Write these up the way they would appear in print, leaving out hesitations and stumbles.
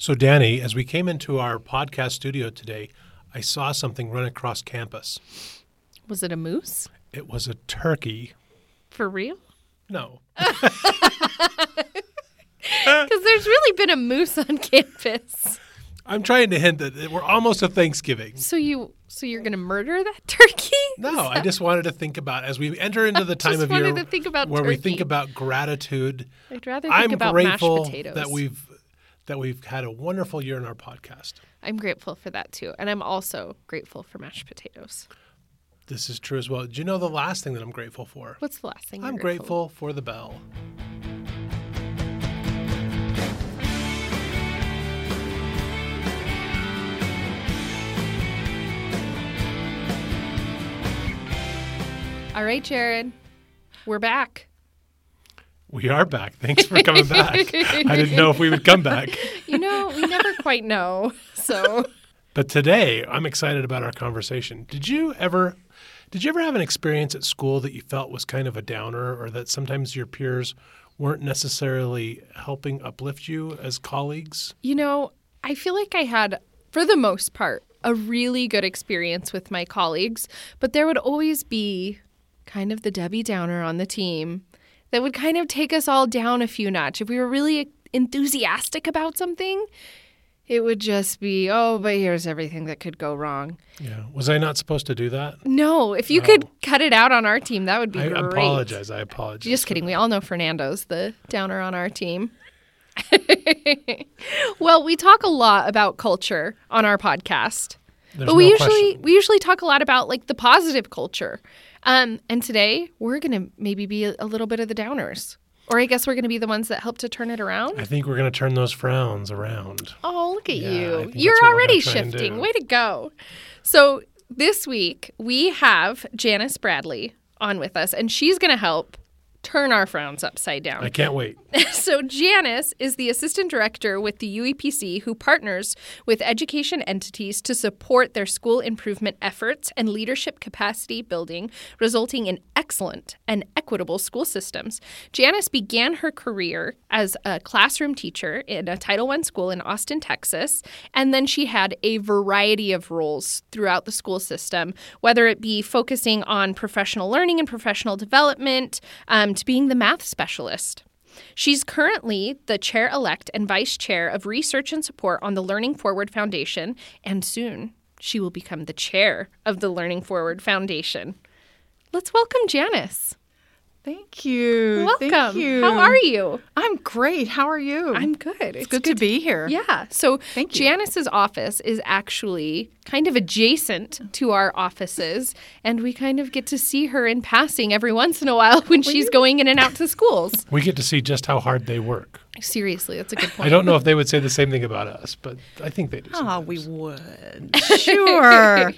So, Danny, as we came into our podcast studio today, I saw something run across campus. Was it a moose? It was a turkey. For real? No. Because there's really been a moose on campus. I'm trying to hint that we're almost to Thanksgiving. So you're going to murder that turkey? No, I just wanted to think about, as we enter into the time of year to think about where turkey. we think about gratitude. I'd rather think about mashed potatoes. That we've had a wonderful year in our podcast. I'm grateful for that too. And I'm also grateful for mashed potatoes. This is true as well. Do you know the last thing that I'm grateful for? What's the last thing I'm grateful for the bell. All right, Jared, we're back. We are back. Thanks for coming back. I didn't know if we would come back. We never quite know. So, but today I'm excited about our conversation. Did you ever have an experience at school that you felt was kind of a downer, or that sometimes your peers weren't necessarily helping uplift you as colleagues? I feel like I had, for the most part, a really good experience with my colleagues, but there would always be kind of the Debbie Downer on the team that would kind of take us all down a few notch. If we were really enthusiastic about something, it would just be, oh, but here's everything that could go wrong. Yeah. Was I not supposed to do that? No. If you could cut it out on our team, that would be great. I apologize. Just kidding. We all know Fernando's the downer on our team. Well, we talk a lot about culture on our podcast. But we usually talk a lot about like the positive culture. And today we're going to maybe be a little bit of the downers. Or I guess we're going to be the ones that help to turn it around. I think we're going to turn those frowns around. Oh, look at you. You're already shifting. Way to go. So this week we have Janice Bradley on with us, and she's going to help turn our frowns upside down. I can't wait. So Janice is the assistant director with the UEPC who partners with education entities to support their school improvement efforts and leadership capacity building, resulting in excellent and equitable school systems. Janice began her career as a classroom teacher in a Title I school in Austin, Texas, and then she had a variety of roles throughout the school system, whether it be focusing on professional learning and professional development, to being the math specialist. She's currently the chair-elect and vice chair of research and support on the Learning Forward Foundation, and soon she will become the chair of the Learning Forward Foundation. Let's welcome Janice. Thank you. Welcome. Thank you. How are you? I'm great. How are you? I'm good. It's good to be here. Yeah. So Thank you. Janice's office is actually kind of adjacent to our offices, and we kind of get to see her in passing every once in a while when she's going in and out to schools. We get to see just how hard they work. Seriously, that's a good point. I don't know if they would say the same thing about us, but I think they do. Oh, we would. Sure.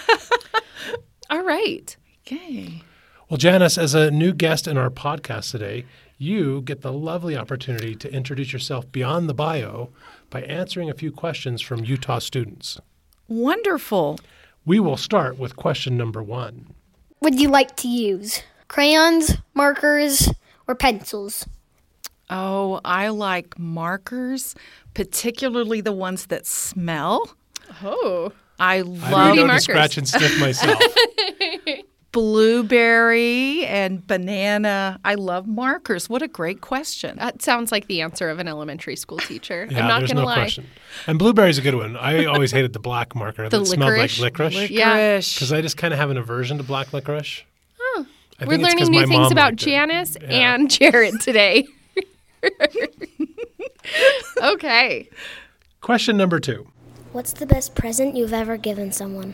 All right. Okay. Well, Janice, as a new guest in our podcast today, you get the lovely opportunity to introduce yourself beyond the bio by answering a few questions from Utah students. Wonderful. We will start with question number 1. Would you like to use crayons, markers, or pencils? Oh, I like markers, particularly the ones that smell. Oh. I love love to scratch and sniff myself. blueberry and banana. I love markers. What a great question. That sounds like the answer of an elementary school teacher. Yeah, I'm not there's going to no lie. question. And blueberry's a good one. I always hated the black marker that smelled like licorice. Yeah. Because I just kind of have an aversion to black licorice. Oh. I We're think it's 'cause learning new my things mom about liked it. Janice Yeah. and Jared today. Okay. Question number 2. What's the best present you've ever given someone?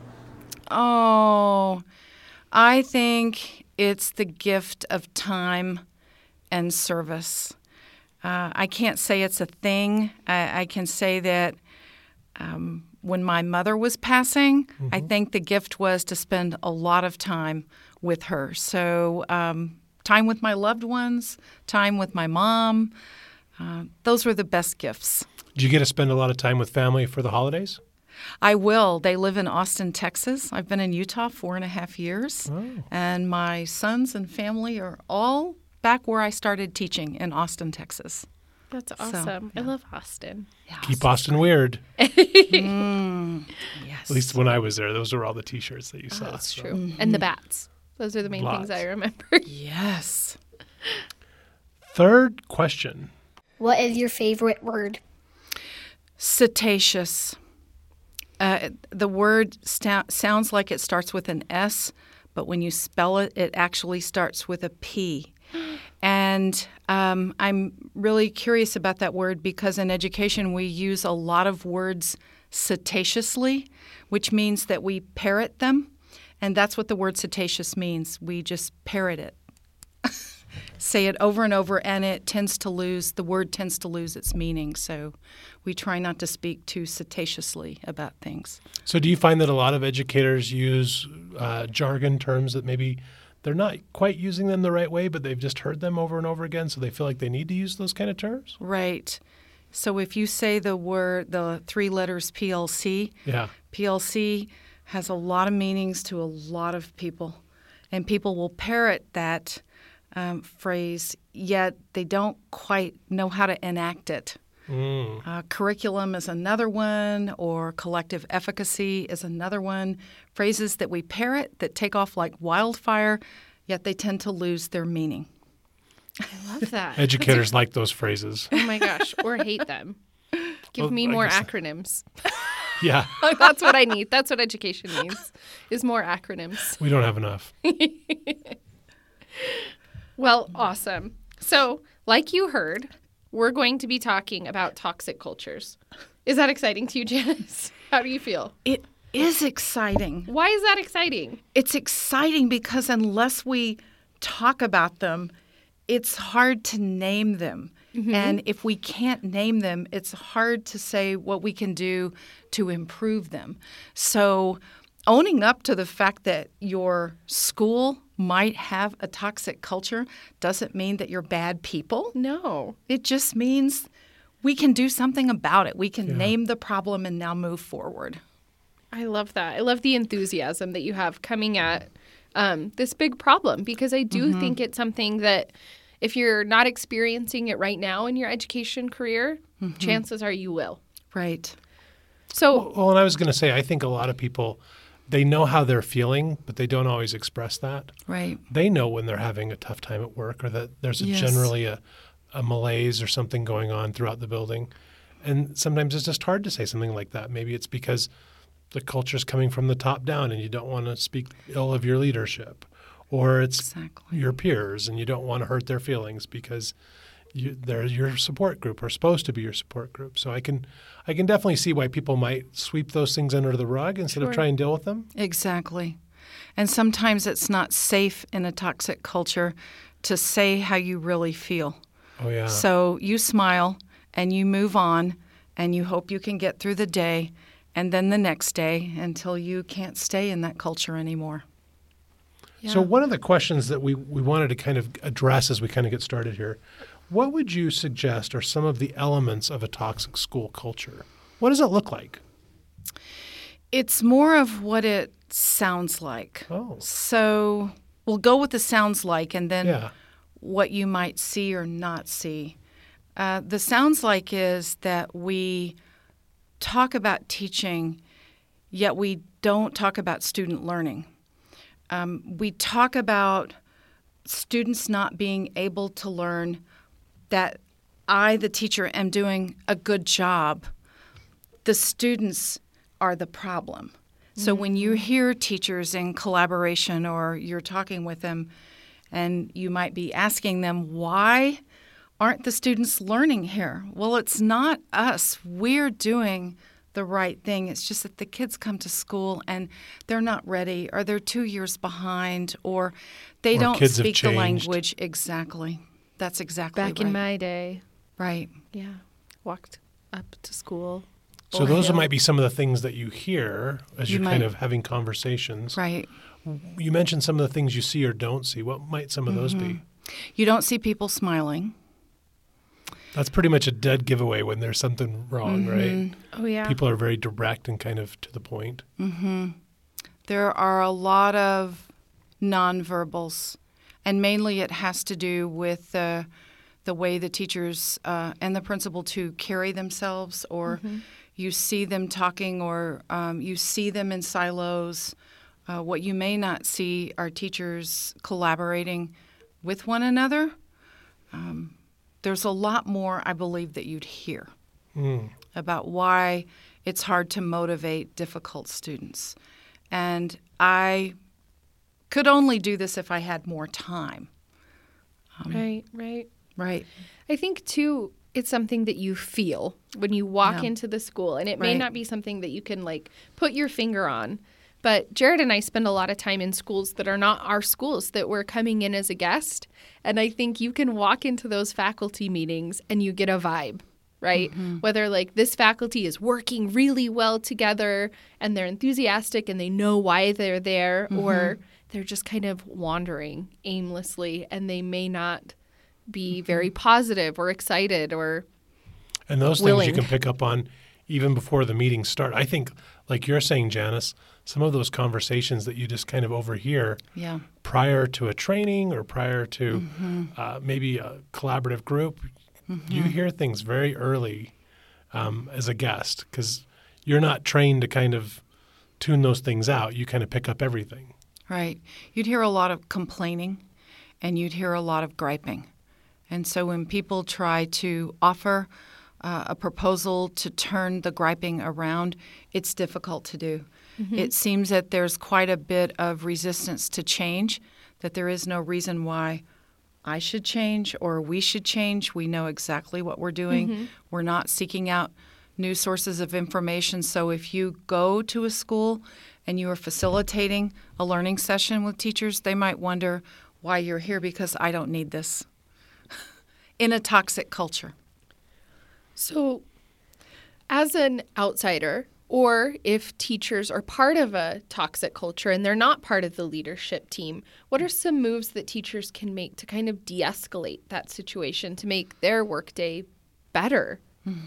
Oh, I think it's the gift of time and service. I can't say it's a thing. I can say that when my mother was passing, I think the gift was to spend a lot of time with her. So time with my loved ones, time with my mom, those were the best gifts. Did you get to spend a lot of time with family for the holidays? I will. They live in Austin, Texas. I've been in Utah 4.5 years. Oh. And my sons and family are all back where I started teaching in Austin, Texas. That's awesome. I love Austin. Yeah, Keep Austin weird. Yes. At least when I was there, those were all the T-shirts that you saw. That's so. true. And the bats. Those are the main things Lots. I remember. Yes. Third question. What is your favorite word? Cetaceous. The word sounds like it starts with an S, but when you spell it, it actually starts with a P. And I'm really curious about that word because in education we use a lot of words cetaciously, which means that we parrot them. And that's what the word cetaceous means. We just parrot it. Say it over and over, and the word tends to lose its meaning. So we try not to speak too cetaciously about things. So do you find that a lot of educators use jargon terms that maybe they're not quite using them the right way, but they've just heard them over and over again, so they feel like they need to use those kind of terms? Right. So if you say the three letters PLC, Yeah. PLC has a lot of meanings to a lot of people, and people will parrot that phrase, yet they don't quite know how to enact it. Curriculum is another one, or collective efficacy is another one. Phrases that we parrot that take off like wildfire, yet they tend to lose their meaning. I love that. Educators like those phrases. Oh my gosh, or hate them. Give Well, me I more guess- acronyms. Yeah. That's what I need. That's what education needs, is more acronyms. We don't have enough. Well, awesome. So, like you heard, we're going to be talking about toxic cultures. Is that exciting to you, Janice? How do you feel? It is exciting. Why is that exciting? It's exciting because unless we talk about them, it's hard to name them. And if we can't name them, it's hard to say what we can do to improve them. So owning up to the fact that your school might have a toxic culture doesn't mean that you're bad people. No. It just means we can do something about it. We can name the problem and now move forward. I love that. I love the enthusiasm that you have coming at this big problem, because I do think it's something that if you're not experiencing it right now in your education career, chances are you will. Right. So, Well, and I was going to say, I think a lot of people, they know how they're feeling, but they don't always express that. Right. They know when they're having a tough time at work, or that there's generally a malaise or something going on throughout the building. And sometimes it's just hard to say something like that. Maybe it's because the culture's coming from the top down and you don't want to speak ill of your leadership. Or it's Exactly. your peers and you don't want to hurt their feelings because they're your support group, or supposed to be your support group. So I can definitely see why people might sweep those things under the rug instead of trying to deal with them. Exactly. And sometimes it's not safe in a toxic culture to say how you really feel. Oh, yeah. So you smile and you move on and you hope you can get through the day and then the next day until you can't stay in that culture anymore. So one of the questions that we wanted to kind of address as we kind of get started here, what would you suggest are some of the elements of a toxic school culture? What does it look like? It's more of what it sounds like. Oh. So we'll go with the sounds like and then Yeah. what you might see or not see. The sounds like is that we talk about teaching, yet we don't talk about student learning. We talk about students not being able to learn that I, the teacher, am doing a good job. The students are the problem. So when you hear teachers in collaboration or you're talking with them and you might be asking them, why aren't the students learning here? Well, it's not us. We're doing the right thing. It's just that the kids come to school and they're not ready, or they're 2 years behind, or they Or don't kids have speak the changed. language. Exactly. That's exactly back right. in my day, Right. yeah, walked up to school. So those might be some of the things that you hear as You you're kind might- of having conversations. Right. You mentioned some of the things you see or don't see. What might some of those be? You don't see people smiling. That's pretty much a dead giveaway when there's something wrong, right? Oh, yeah. People are very direct and kind of to the point. There are a lot of nonverbals, and mainly it has to do with the the way the teachers and the principal to carry themselves, or you see them talking, or you see them in silos. What you may not see are teachers collaborating with one another. There's a lot more, I believe, that you'd hear about why it's hard to motivate difficult students. And I could only do this if I had more time. Right. Right. I think, too, it's something that you feel when you walk into the school. And it may Right. not be something that you can, like, put your finger on. But Jared and I spend a lot of time in schools that are not our schools, that we're coming in as a guest. And I think you can walk into those faculty meetings and you get a vibe, right? Whether, like, this faculty is working really well together and they're enthusiastic and they know why they're there, or they're just kind of wandering aimlessly and they may not be very positive or excited or And those willing. things you can pick up on even before the meetings start. I think, like you're saying, Janice, some of those conversations that you just kind of overhear Yeah. prior to a training or prior to maybe a collaborative group, you hear things very early as a guest, because you're not trained to kind of tune those things out. You kind of pick up everything. Right. You'd hear a lot of complaining and you'd hear a lot of griping. And so when people try to offer a proposal to turn the griping around, it's difficult to do. It seems that there's quite a bit of resistance to change, that there is no reason why I should change or we should change. We know exactly what we're doing. We're not seeking out new sources of information. So if you go to a school and you are facilitating a learning session with teachers, they might wonder why you're here, because I don't need this in a toxic culture. So, as an outsider, or if teachers are part of a toxic culture and they're not part of the leadership team, what are some moves that teachers can make to kind of de-escalate that situation to make their workday better?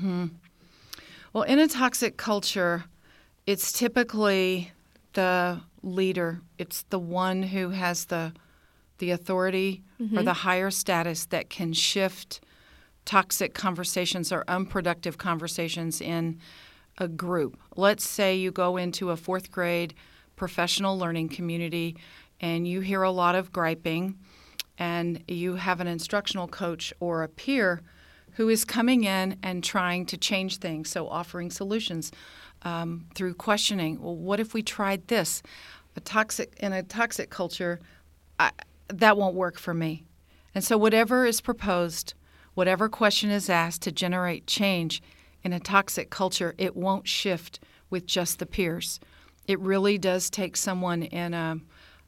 Well, in a toxic culture, it's typically the leader. It's the one who has the authority or the higher status that can shift toxic conversations or unproductive conversations in a group. Let's say you go into a fourth grade professional learning community and you hear a lot of griping, and you have an instructional coach or a peer who is coming in and trying to change things, so offering solutions through questioning. Well, what if we tried this? In a toxic culture, that won't work for me. And so whatever is proposed, whatever question is asked to generate change in a toxic culture, it won't shift with just the peers. It really does take someone in a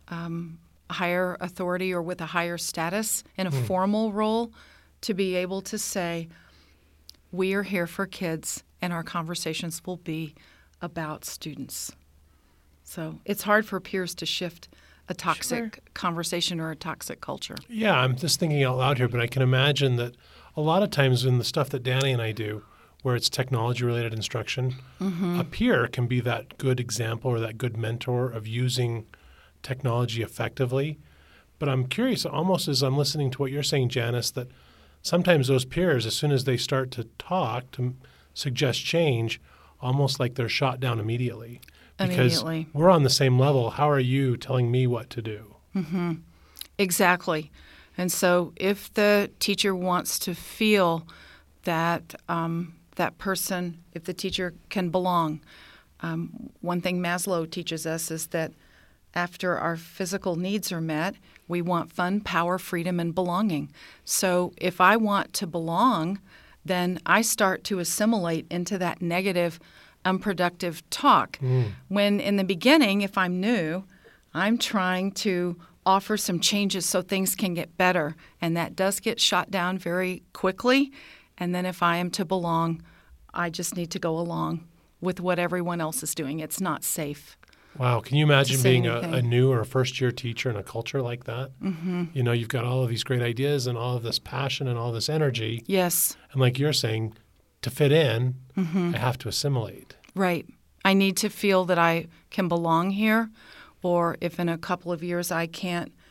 higher authority or with a higher status in a formal role to be able to say, we are here for kids and our conversations will be about students. So it's hard for peers to shift a toxic conversation or a toxic culture. Yeah, I'm just thinking out loud here, but I can imagine that a lot of times in the stuff that Danny and I do, where it's technology-related instruction, a peer can be that good example or that good mentor of using technology effectively. But I'm curious, almost as I'm listening to what you're saying, Janice, that sometimes those peers, as soon as they start to talk, to suggest change, almost like they're shot down immediately. Because we're on the same level. How are you telling me what to do? Exactly. And so if the teacher wants to feel that that person, if the teacher can belong, one thing Maslow teaches us is that after our physical needs are met, we want fun, power, freedom, and belonging. So if I want to belong, then I start to assimilate into that negative, unproductive talk. When in the beginning, if I'm new, I'm trying to offer some changes so things can get better. And that does get shot down very quickly. And then if I am to belong, I just need to go along with what everyone else is doing. It's not safe. Wow. Can you imagine being a anything. new or a first-year teacher in a culture like that? You know, you've got all of these great ideas and all of this passion and all this energy. Yes, And like you're saying, to fit in, I have to assimilate. right. I need to feel that I can belong here, or if in a couple of years I can't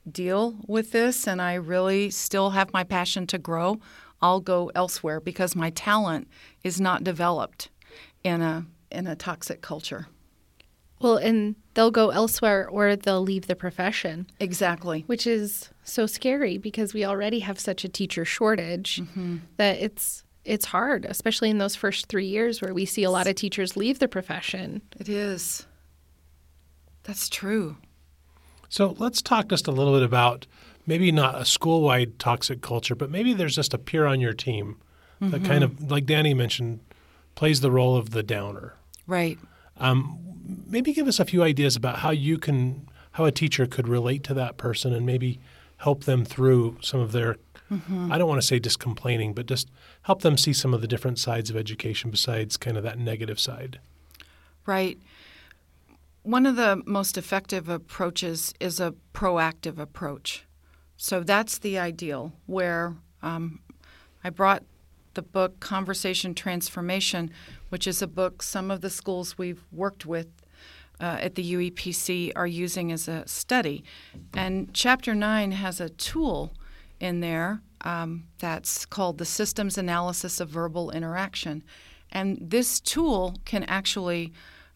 deal with this and I really still have my passion to grow, I'll go elsewhere because my talent is not developed in a toxic culture. Well, and they'll go elsewhere or they'll leave the profession. Exactly. Which is so scary because we already have such a teacher shortage that it's hard, especially in those first 3 years where we see a lot of teachers leave the profession. It is. That's true. So let's talk just a little bit about maybe not a school-wide toxic culture, but maybe there's just a peer on your team that kind of, like Danny mentioned, plays the role of the downer. Right. Maybe give us a few ideas about how a teacher could relate to that person and maybe help them through some of their, I don't want to say just complaining, but just help them see some of the different sides of education besides kind of that negative side. Right. One of the most effective approaches is a proactive approach. So that's the ideal, where I brought the book Conversation Transformation, which is a book some of the schools we've worked with at the UEPC are using as a study. And Chapter 9 has a tool in there that's called the Systems Analysis of Verbal Interaction. And this tool can actually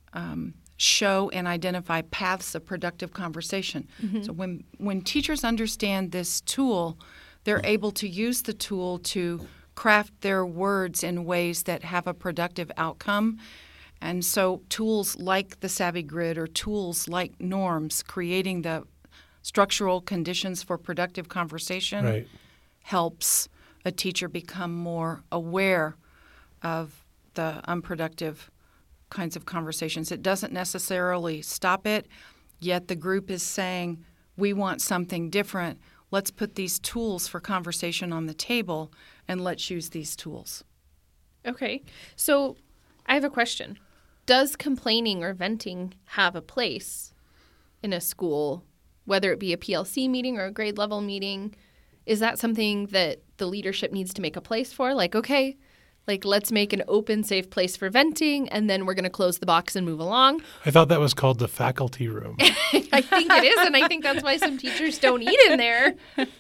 show and identify paths of productive conversation. So when teachers understand this tool, they're able to use the tool to craft their words in ways that have a productive outcome. And so tools like the Savvy Grid or tools like norms, creating the structural conditions for productive conversation, helps a teacher become more aware of the unproductive kinds of conversations. It doesn't necessarily stop it, yet the group is saying, we want something different. Let's put these tools for conversation on the table and let's use these tools. Okay. So I have a question. Does complaining or venting have a place in a school, whether it be a PLC meeting or a grade level meeting? Is that something that the leadership needs to make a place for? Like, okay, let's make an open, safe place for venting, and then we're going to close the box and move along. I thought that was called the faculty room. I think it is, and I think that's why some teachers don't eat in there.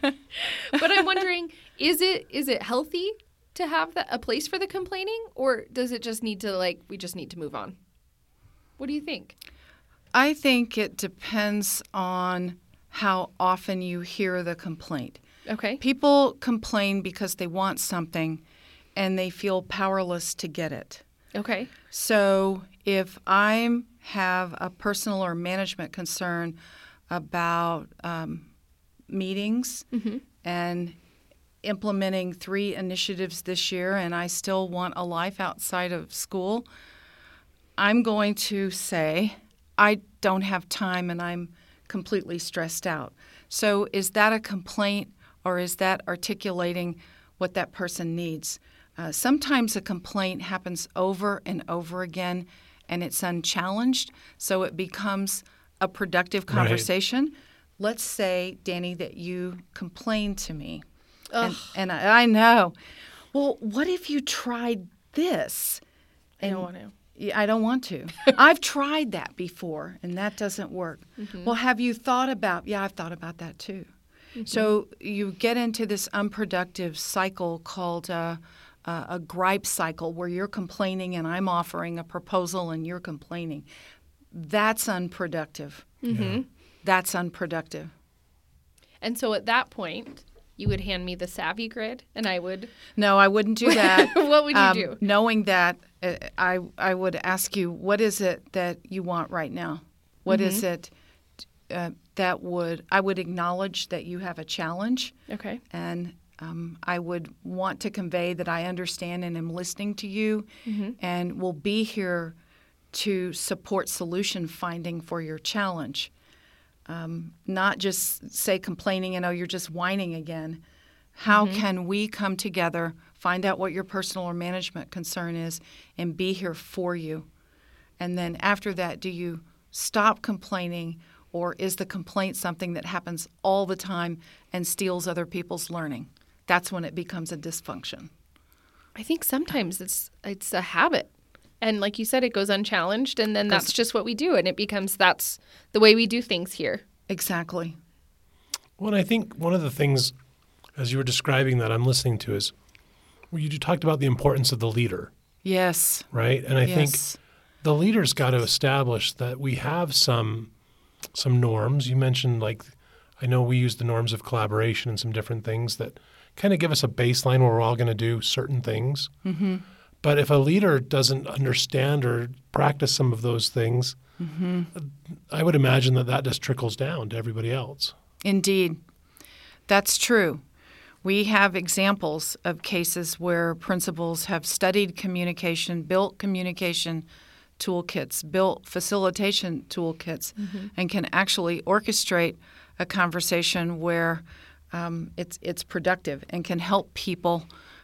But I'm wondering, is it healthy to have a place for the complaining, or does it just need to, we just need to move on? What do you think? I think it depends on how often you hear the complaint. Okay. People complain because they want something and they feel powerless to get it. Okay. So if I have a personal or management concern about meetings and implementing 3 initiatives this year and I still want a life outside of school, I'm going to say, I don't have time and I'm completely stressed out. So is that a complaint or is that articulating what that person needs? Sometimes a complaint happens over and over again and it's unchallenged, so it becomes a productive conversation. Right. Let's say, Danny, that you complain to me. And I know. Well, what if you tried this? I don't want to. I don't want to. I've tried that before, and that doesn't work. Well, have you thought about, I've thought about that too. So you get into this unproductive cycle called a gripe cycle where you're complaining and I'm offering a proposal and you're complaining. That's unproductive. That's unproductive. And so at that point, you would hand me the Savvy Grid and I would... No, I wouldn't do that. What would you do? Knowing that, I would ask you, what is it that you want right now? What is it I would acknowledge that you have a challenge. Okay. And I would want to convey that I understand and am listening to you and will be here to support solution finding for your challenge. Not just say complaining and, you're just whining again. How can we come together, find out what your personal or management concern is, and be here for you? And then after that, do you stop complaining, or is the complaint something that happens all the time and steals other people's learning? That's when it becomes a dysfunction. I think sometimes it's a habit. And like you said, it goes unchallenged, and then that's just what we do, and it becomes that's the way we do things here. Exactly. Well, and I think one of the things, as you were describing that I'm listening to, is you talked about the importance of the leader, Yes. right? And I think Yes. the leader's got to establish that we have some norms. You mentioned, like, I know we use the norms of collaboration and some different things that kind of give us a baseline where we're all going to do certain things. Mm-hmm. But if a leader doesn't understand or practice some of those things, Mm-hmm. I would imagine that just trickles down to everybody else. Indeed. That's true. We have examples of cases where principals have studied communication, built communication toolkits, built facilitation toolkits, and can actually orchestrate a conversation where it's productive and can help people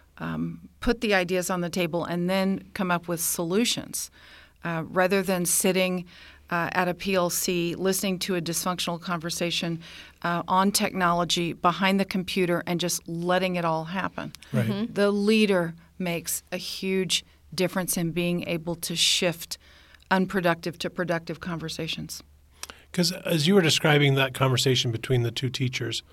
put the ideas on the table and then come up with solutions rather than sitting at a PLC listening to a dysfunctional conversation on technology behind the computer and just letting it all happen. Right. The leader makes a huge difference in being able to shift unproductive to productive conversations. Because as you were describing that conversation between the two teachers,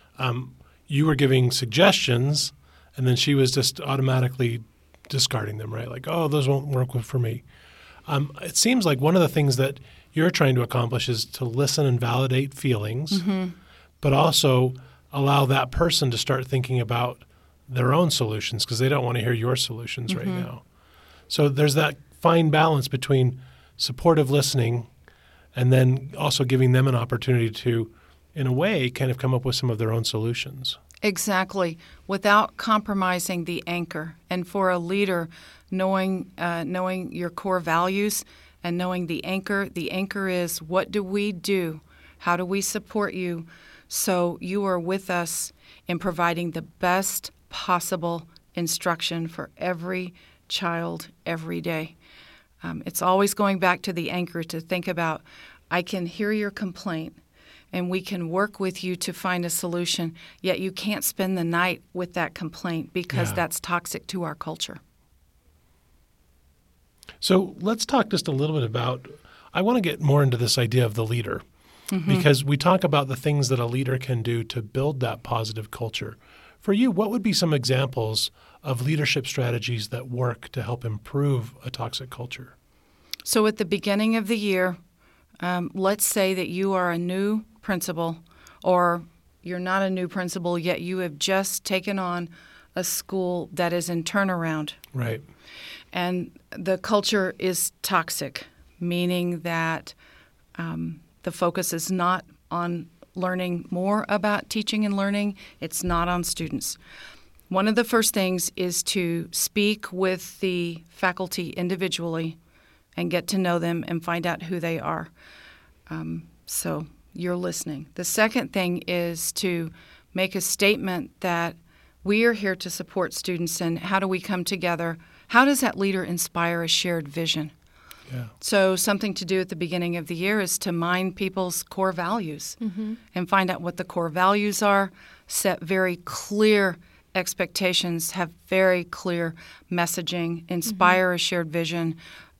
you were giving suggestions, and then she was just automatically discarding them, right? Like, oh, those won't work for me. It seems like one of the things that you're trying to accomplish is to listen and validate feelings, but also allow that person to start thinking about their own solutions because they don't want to hear your solutions right now. So there's that fine balance between supportive listening and then also giving them an opportunity to, in a way, kind of come up with some of their own solutions. Exactly, without compromising the anchor. And for a leader, knowing your core values and knowing the anchor is what do we do? How do we support you so you are with us in providing the best possible instruction for every child every day? It's always going back to the anchor to think about, I can hear your complaint, and we can work with you to find a solution, yet you can't spend the night with that complaint because that's toxic to our culture. So let's talk just a little bit about, I want to get more into this idea of the leader because we talk about the things that a leader can do to build that positive culture. For you, what would be some examples of leadership strategies that work to help improve a toxic culture? So at the beginning of the year, let's say that you are a new principal or you're not a new principal, yet you have just taken on a school that is in turnaround. Right. And the culture is toxic, meaning that the focus is not on learning more about teaching and learning. It's not on students. One of the first things is to speak with the faculty individually and get to know them and find out who they are. So you're listening. The second thing is to make a statement that we are here to support students, and how do we come together? How does that leader inspire a shared vision? Yeah. So something to do at the beginning of the year is to mine people's core values and find out what the core values are, set very clear expectations, have very clear messaging, inspire a shared vision,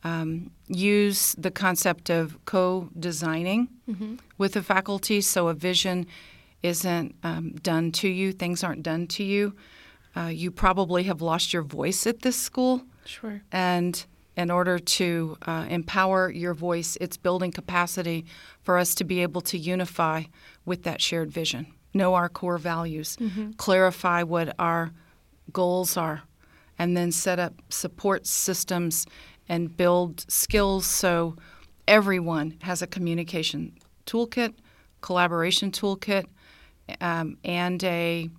use the concept of co-designing with the faculty so a vision isn't done to you, things aren't done to you. You probably have lost your voice at this school. Sure. And in order to empower your voice, it's building capacity for us to be able to unify with that shared vision, know our core values, clarify what our goals are, and then set up support systems and build skills so everyone has a communication toolkit, collaboration toolkit, and a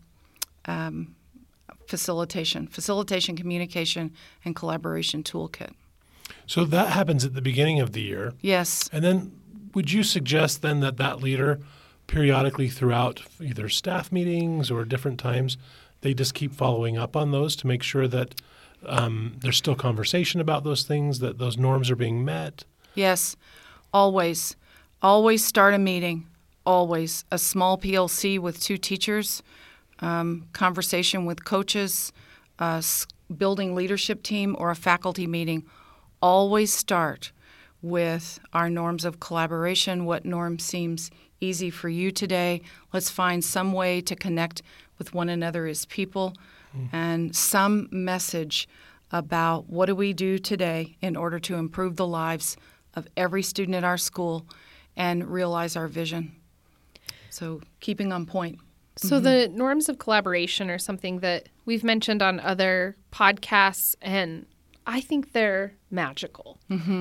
facilitation, communication, and collaboration toolkit. So that happens at the beginning of the year. Yes. And then would you suggest then that leader periodically throughout either staff meetings or different times, they just keep following up on those to make sure that there's still conversation about those things, that those norms are being met? Yes, always. Always start a meeting, always. A small PLC with 2 teachers, conversation with coaches, building leadership team, or a faculty meeting. Always start with our norms of collaboration, what norm seems easy for you today. Let's find some way to connect with one another as people and some message about what do we do today in order to improve the lives of every student at our school and realize our vision. So keeping on point. So the norms of collaboration are something that we've mentioned on other podcasts, and I think they're magical.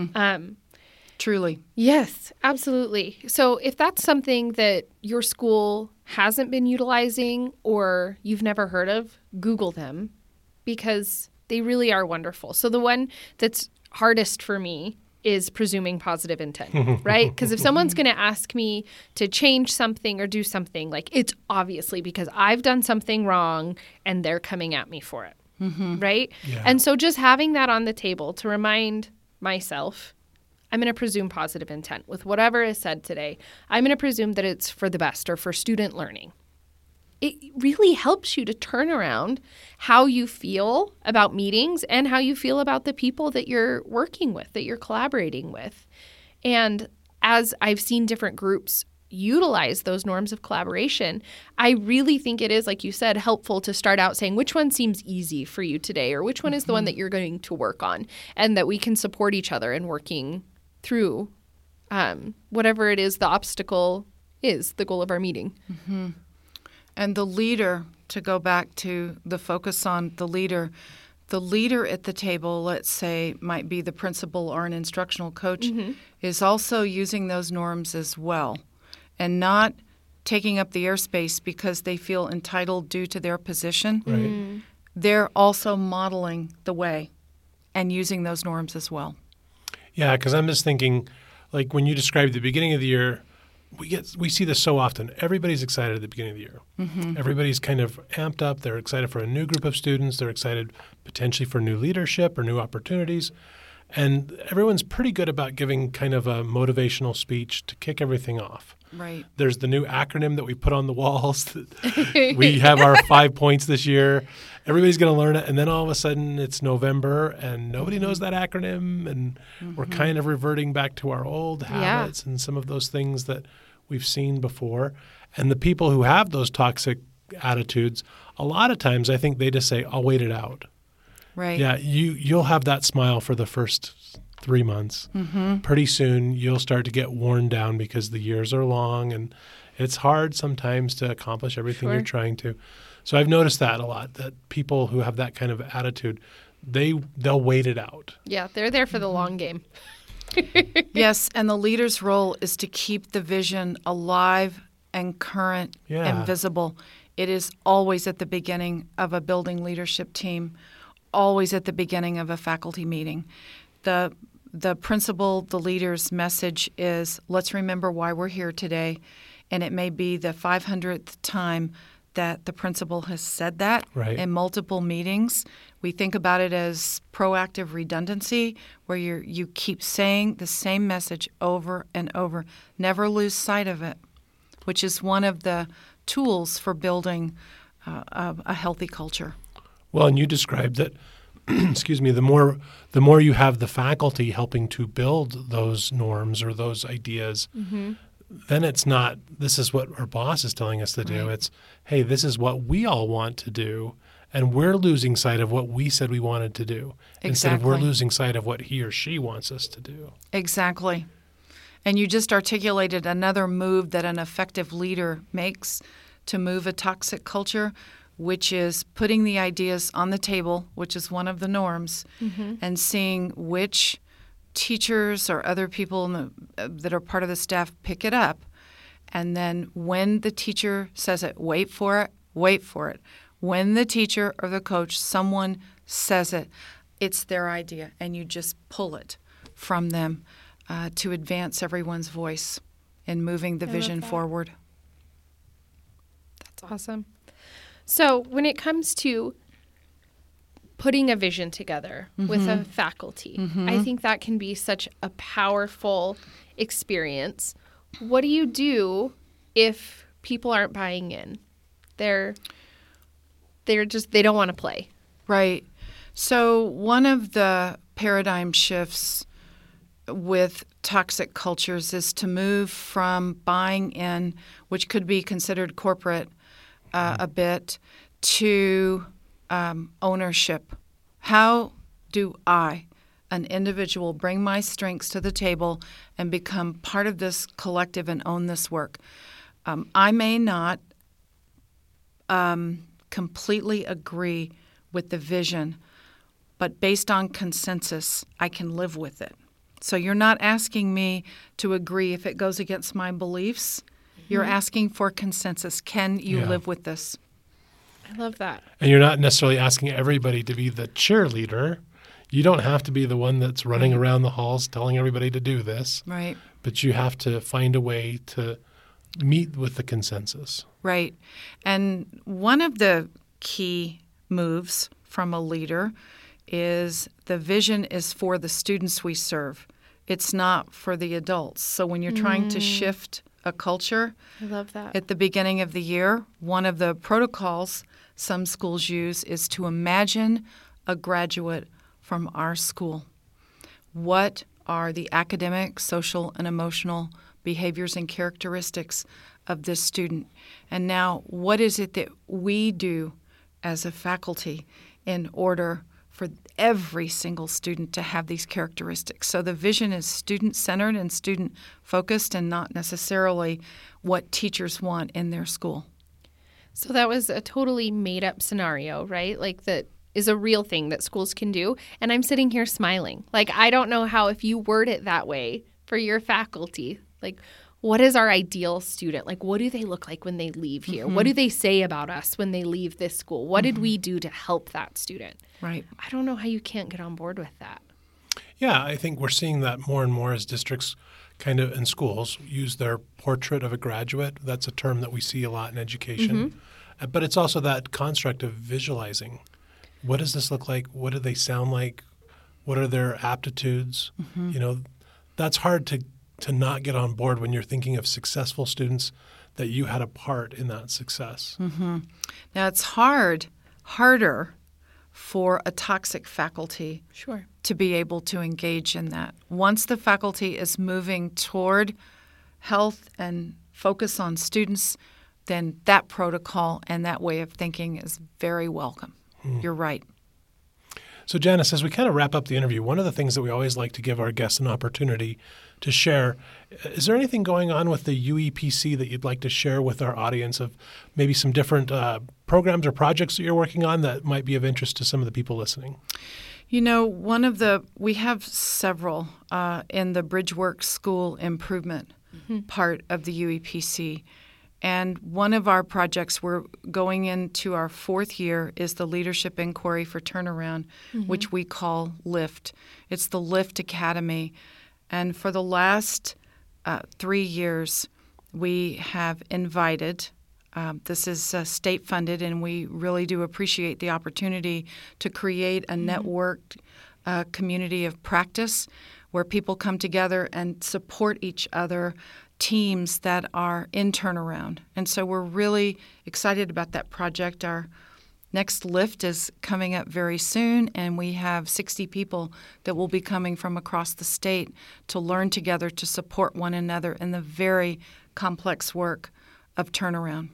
Truly. Yes, absolutely. So if that's something that your school hasn't been utilizing or you've never heard of, Google them because they really are wonderful. So the one that's hardest for me is presuming positive intent, right? Because if someone's going to ask me to change something or do something, like it's obviously because I've done something wrong and they're coming at me for it, right? Yeah. And so just having that on the table to remind myself, I'm going to presume positive intent with whatever is said today. I'm going to presume that it's for the best or for student learning. It really helps you to turn around how you feel about meetings and how you feel about the people that you're working with, that you're collaborating with. And as I've seen different groups utilize those norms of collaboration, I really think it is, like you said, helpful to start out saying which one seems easy for you today or which one is the one that you're going to work on, and that we can support each other in working through whatever it is the obstacle is, the goal of our meeting. And the leader, to go back to the focus on the leader at the table, let's say, might be the principal or an instructional coach, is also using those norms as well and not taking up the airspace because they feel entitled due to their position. Right. They're also modeling the way and using those norms as well. Yeah, because I'm just thinking, like when you described the beginning of the year, we see this so often. Everybody's excited at the beginning of the year. Everybody's kind of amped up. They're excited for a new group of students. They're excited potentially for new leadership or new opportunities. And everyone's pretty good about giving kind of a motivational speech to kick everything off. Right. There's the new acronym that we put on the walls. We have our 5 points this year. Everybody's going to learn it. And then all of a sudden it's November and nobody knows that acronym. And we're kind of reverting back to our old habits and some of those things that we've seen before. And the people who have those toxic attitudes, a lot of times I think they just say, I'll wait it out. Right. Yeah, you'll have that smile for the first 3 months. Pretty soon you'll start to get worn down because the years are long and it's hard sometimes to accomplish everything you're trying to. So I've noticed that a lot, that people who have that kind of attitude, they'll wait it out. Yeah, they're there for the long game. Yes, and the leader's role is to keep the vision alive and current and visible. It is always at the beginning of a building leadership team, always at the beginning of a faculty meeting. The principal, the leader's message is, let's remember why we're here today. And it may be the 500th time that the principal has said that in multiple meetings. We think about it as proactive redundancy, where you keep saying the same message over and over. Never lose sight of it, which is one of the tools for building a healthy culture. Well, and you described that, excuse me, the more you have the faculty helping to build those norms or those ideas, then it's not, this is what our boss is telling us to do. It's, hey, this is what we all want to do, and we're losing sight of what we said we wanted to do instead of we're losing sight of what he or she wants us to do. Exactly. And you just articulated another move that an effective leader makes to move a toxic culture, which is putting the ideas on the table, which is one of the norms, and seeing which teachers or other people that are part of the staff pick it up. And then when the teacher says it, wait for it, wait for it. When the teacher or the coach, someone says it, it's their idea, and you just pull it from them to advance everyone's voice in moving the vision forward. That's awesome. So when it comes to putting a vision together with a faculty, I think that can be such a powerful experience. What do you do if people aren't buying in? They don't want to play. Right. So one of the paradigm shifts with toxic cultures is to move from buying in, which could be considered corporate a bit, to ownership. How do I, an individual, bring my strengths to the table and become part of this collective and own this work? I may not completely agree with the vision, but based on consensus, I can live with it. So you're not asking me to agree if it goes against my beliefs. You're asking for consensus. Can you live with this? I love that. And you're not necessarily asking everybody to be the cheerleader. You don't have to be the one that's running around the halls telling everybody to do this. Right. But you have to find a way to meet with the consensus. Right. And one of the key moves from a leader is the vision is for the students we serve. It's not for the adults. So when you're trying to shift a culture, I love that. at the beginning of the year, one of the protocols some schools use is to imagine a graduate from our school. What are the academic, social, and emotional behaviors and characteristics of this student? And now, what is it that we do as a faculty in order for every single student to have these characteristics? So the vision is student-centered and student-focused and not necessarily what teachers want in their school. So that was a totally made-up scenario, right? Like that is a real thing that schools can do. And I'm sitting here smiling. Like, I don't know how, if you word it that way for your faculty, like, what is our ideal student? Like, what do they look like when they leave here? What do they say about us when they leave this school? What did we do to help that student? Right. I don't know how you can't get on board with that. Yeah, I think we're seeing that more and more as districts kind of in schools use their portrait of a graduate. That's a term that we see a lot in education. But it's also that construct of visualizing. What does this look like? What do they sound like? What are their aptitudes? You know, that's hard to not get on board when you're thinking of successful students that you had a part in that success. Now, it's harder for a toxic faculty Sure. to be able to engage in that. Once the faculty is moving toward health and focus on students, then that protocol and that way of thinking is very welcome. You're right. So, Janice, as we kind of wrap up the interview, one of the things that we always like to give our guests an opportunity to share, is there anything going on with the UEPC that you'd like to share with our audience of maybe some different programs or projects that you're working on that might be of interest to some of the people listening? You know, we have several in the Bridgeworks School Improvement part of the UEPC. And one of our projects, we're going into our fourth year, is the Leadership Inquiry for Turnaround, which we call LIFT. It's the LIFT Academy. And for the last 3 years, we have invited, this is state-funded, and we really do appreciate the opportunity to create a networked community of practice where people come together and support each other, teams that are in turnaround. And so we're really excited about that project. Our next lift is coming up very soon, and we have 60 people that will be coming from across the state to learn together to support one another in the very complex work of turnaround.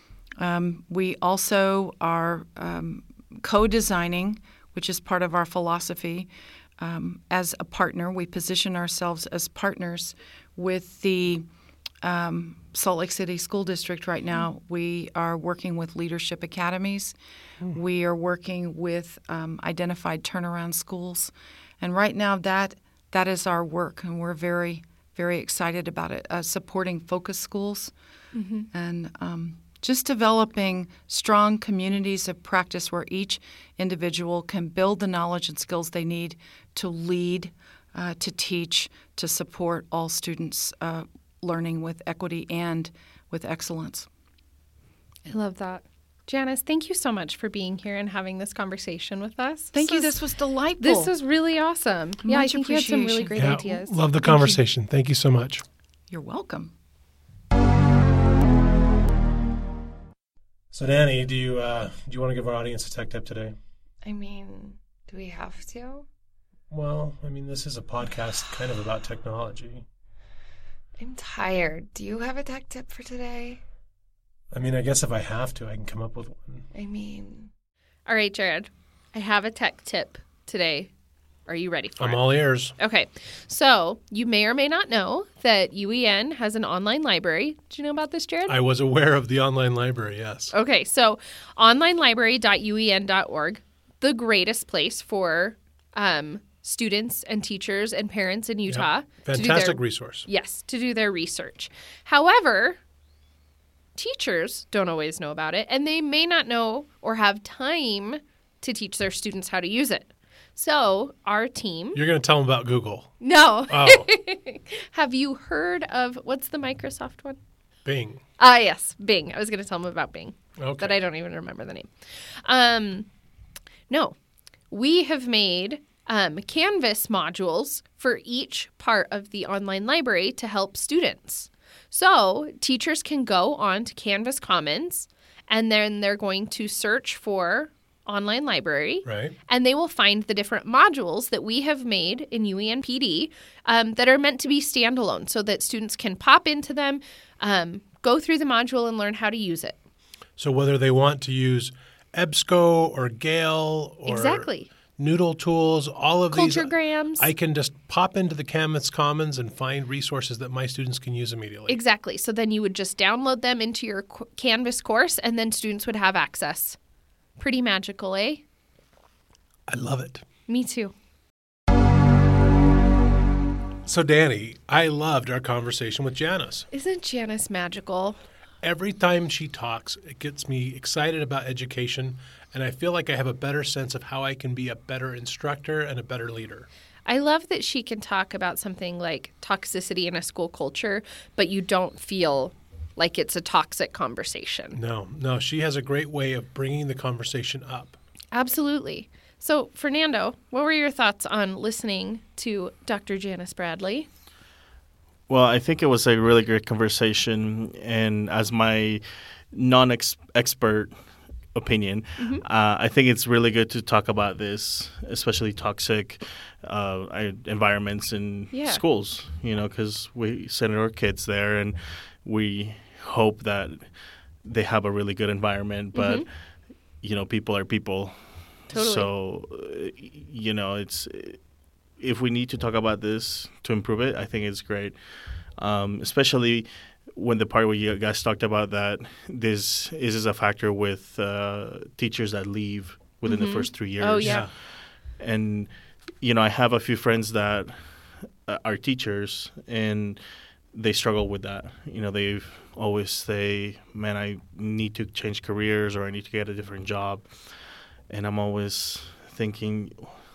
We also are co-designing, which is part of our philosophy. As a partner, we position ourselves as partners with the Salt Lake City School District right now. We are working with leadership academies. We are working with identified turnaround schools. And right now that is our work, and we're very, very excited about it, supporting focus schools and just developing strong communities of practice where each individual can build the knowledge and skills they need to lead, to teach, to support all students learning with equity and with excellence. I love that. Janice, thank you so much for being here and having this conversation with us. Thank you. This was delightful. This was really awesome. Yeah, I Much think you had some really great appreciation. ideas. Love the conversation. Thank you so much. You're welcome. So, Danny, do you want to give our audience a tech tip today? I mean, do we have to? Well, I mean, this is a podcast kind of about technology. I'm tired. Do you have a tech tip for today? I mean, I guess if I have to, I can come up with one. I mean, All right, Jared, I have a tech tip today. Are you ready for it? I'm all ears. Okay, so you may or may not know that UEN has an online library. Did you know about this, Jared? I was aware of the online library, yes. Okay, so onlinelibrary.uen.org, the greatest place for students and teachers and parents in Utah. Yep. Fantastic resource. Yes, to do their research. However, teachers don't always know about it, and they may not know or have time to teach their students how to use it. So our team... You're going to tell them about Google. No. Oh. Have you heard of... What's the Microsoft one? Bing. Yes, Bing. I was going to tell them about Bing. Okay. That I don't even remember the name. No. We have made Canvas modules for each part of the online library to help students. So teachers can go on to Canvas Commons, and then they're going to search for online library, Right. and they will find the different modules that we have made in UEN PD that are meant to be standalone so that students can pop into them, go through the module, and learn how to use it. So whether they want to use EBSCO or Gale or Exactly. Noodle Tools, all of these, Culturegrams. I can just pop into the Canvas Commons and find resources that my students can use immediately. Exactly. So then you would just download them into your Canvas course, and then students would have access. Pretty magical, eh? I love it. Me too. So, Danny, I loved our conversation with Janice. Isn't Janice magical? Every time she talks, it gets me excited about education, and I feel like I have a better sense of how I can be a better instructor and a better leader. I love that she can talk about something like toxicity in a school culture, but you don't feel like it's a toxic conversation. No, she has a great way of bringing the conversation up. Absolutely. So, Fernando, what were your thoughts on listening to Dr. Janice Bradley? Well, I think it was a really great conversation, and as my non-expert opinion, I think it's really good to talk about this, especially toxic environments in schools, because we send our kids there and we hope that they have a really good environment, but, people are people. Totally. So, it's if we need to talk about this to improve it, I think it's great, especially when the part where you guys talked about that this is a factor with teachers that leave within the first 3 years. Oh, yeah. And, I have a few friends that are teachers, and they struggle with that. They always say, man, I need to change careers or I need to get a different job. And I'm always thinking,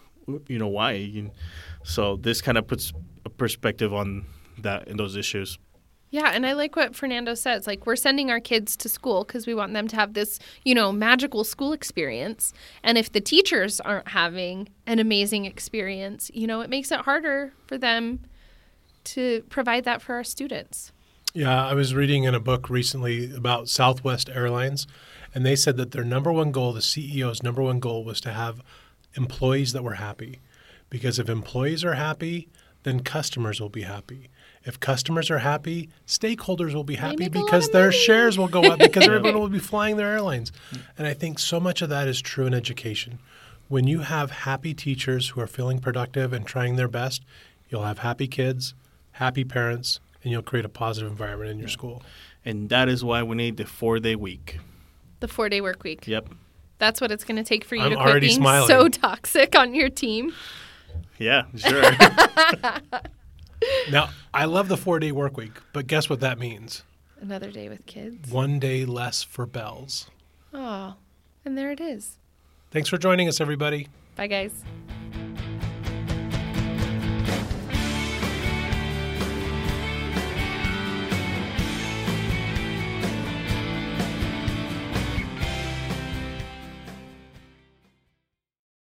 why? So this kind of puts a perspective on that and those issues. Yeah, and I like what Fernando says. Like, we're sending our kids to school because we want them to have this, magical school experience. And if the teachers aren't having an amazing experience, it makes it harder for them to provide that for our students. Yeah, I was reading in a book recently about Southwest Airlines, and they said that their number one goal, the CEO's number one goal, was to have employees that were happy. Because if employees are happy, then customers will be happy. If customers are happy, stakeholders will be happy because their shares will go up because everyone will be flying their airlines. And I think so much of that is true in education. When you have happy teachers who are feeling productive and trying their best, you'll have happy kids, happy parents, and you'll create a positive environment in your school. And that is why we need the 4-day week. The 4-day work week. Yep. That's what it's going to take for you I'm to quit already being smiling. so toxic on your team. Yeah, sure. Now, I love the 4-day work week, but guess what that means? Another day with kids. 1 day less for bells. Oh, and there it is. Thanks for joining us, everybody. Bye, guys.